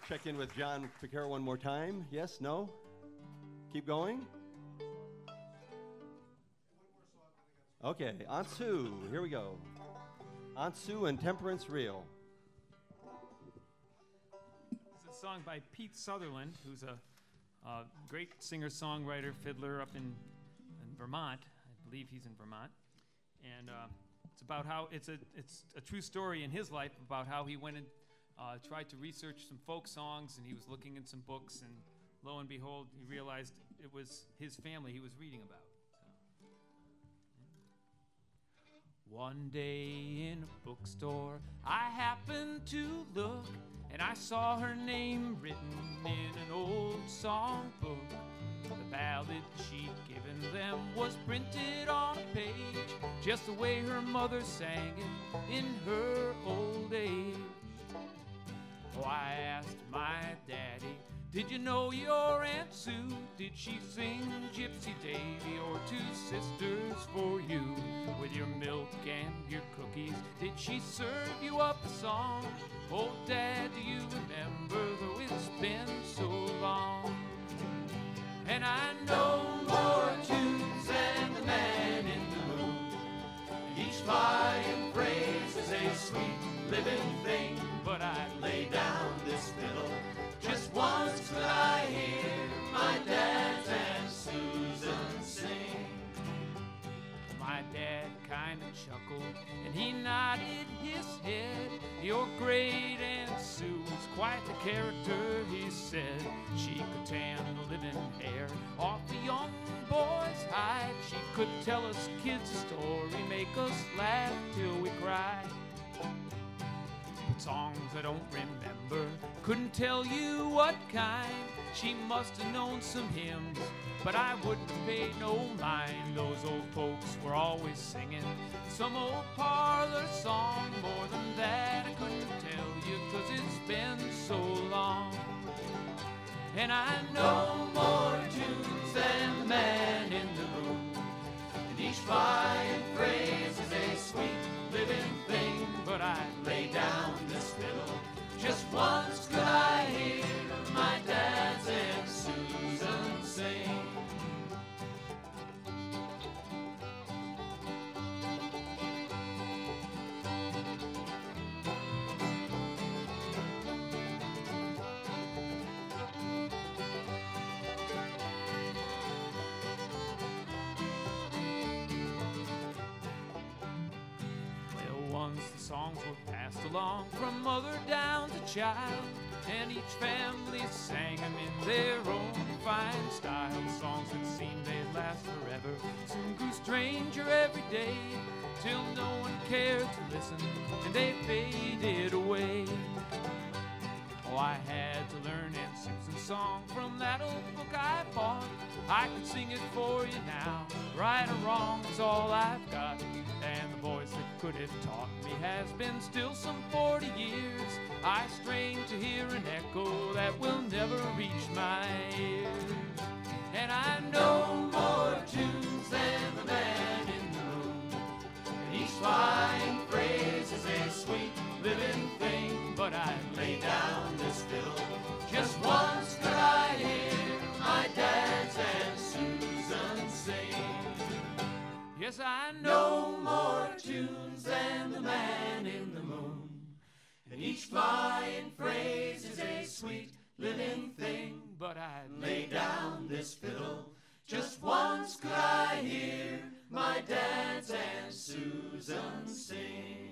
Check in with John Picaro one more time. Yes, no? Keep going? Okay, Ansu, here we go. Ansu and Temperance Real. It's a song by Pete Sutherland, who's a great singer-songwriter, fiddler up in Vermont. I believe he's in Vermont. And it's about how it's a true story in his life about how he went and tried to research some folk songs, and he was looking in some books, and lo and behold, he realized it was his family he was reading about. One day in a bookstore, I happened to look, and I saw her name written in an old songbook. The ballad she'd given them was printed on a page, just the way her mother sang it in her old age. Oh, I asked my daddy, did you know your Aunt Sue? Did she sing Gypsy Davy or Two Sisters for You? With your milk and your cookies, did she serve you up a song? Oh, Dad, do you remember, though it's been so long? And I know more tunes than the man in the moon. Each fine phrase is a sweet living thing. But I lay down this fiddle just once could I hear my dad's Aunt Susan sing. My dad kind of chuckled and he nodded his head. Your great Aunt Sue was quite the character, he said. She could tan the living hair off the young boy's hide. She could tell us kids a story, make us laugh till we cried. Songs I don't remember, couldn't tell you what kind. She must have known some hymns, but I wouldn't have paid no mind. Those old folks were always singing some old parlor song. More than that I couldn't tell you, 'cause it's been so long. And I know more tunes than the man in the room, and each fine phrase is a sweet living thing. But I lay down this fiddle just once could I hear my dad's Aunt Susan sing. Songs were passed along from mother down to child, and each family sang them in their own fine style. Songs that seemed they'd last forever soon grew stranger every day, till no one cared to listen and they faded away. Oh, I had to learn Aunt Susan's song from that old book I bought. I could sing it for you now, right or wrong is all I've got. And the voice that could have taught me has been still some 40 years. I strain to hear an echo that will never reach my ears. And I know more tunes than the man in the room, and each fine phrase is a sweet living thing. But I lay down this fiddle just once could I hear my dad's Aunt Susan sing. Yes, I know more tunes than the man in the moon, and each fine phrase is a sweet living thing. But I lay down this fiddle just once could I hear my dad's Aunt Susan sing.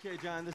Okay, John.